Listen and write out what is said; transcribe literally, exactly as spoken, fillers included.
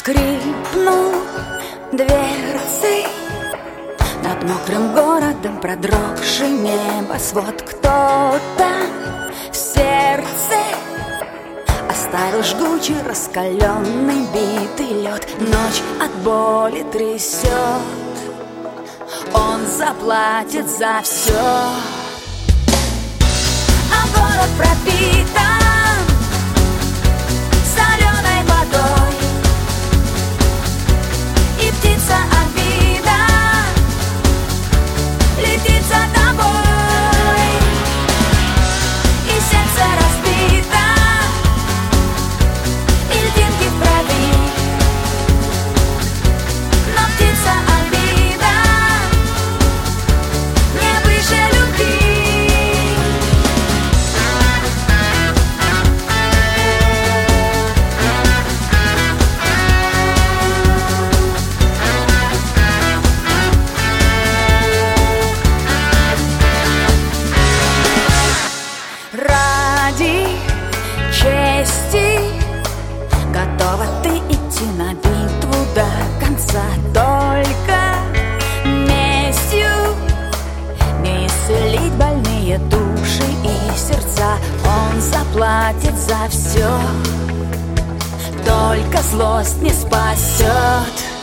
Скрипнул дверцы над мокрым городом, продрогший небосвод. Кто-то в сердце оставил жгучий, раскаленный, битый лед. Ночь от боли трясет, он заплатит за все. А город пропитан соленой водой, и птица обида летит за тобой, и сердце разбито, и льдинки в крови, но птица обида не выше любви. Ради чести готова ты идти на битву до конца. Только местью не исцелить больные души и сердца. Он заплатит за все, только злость не спасет.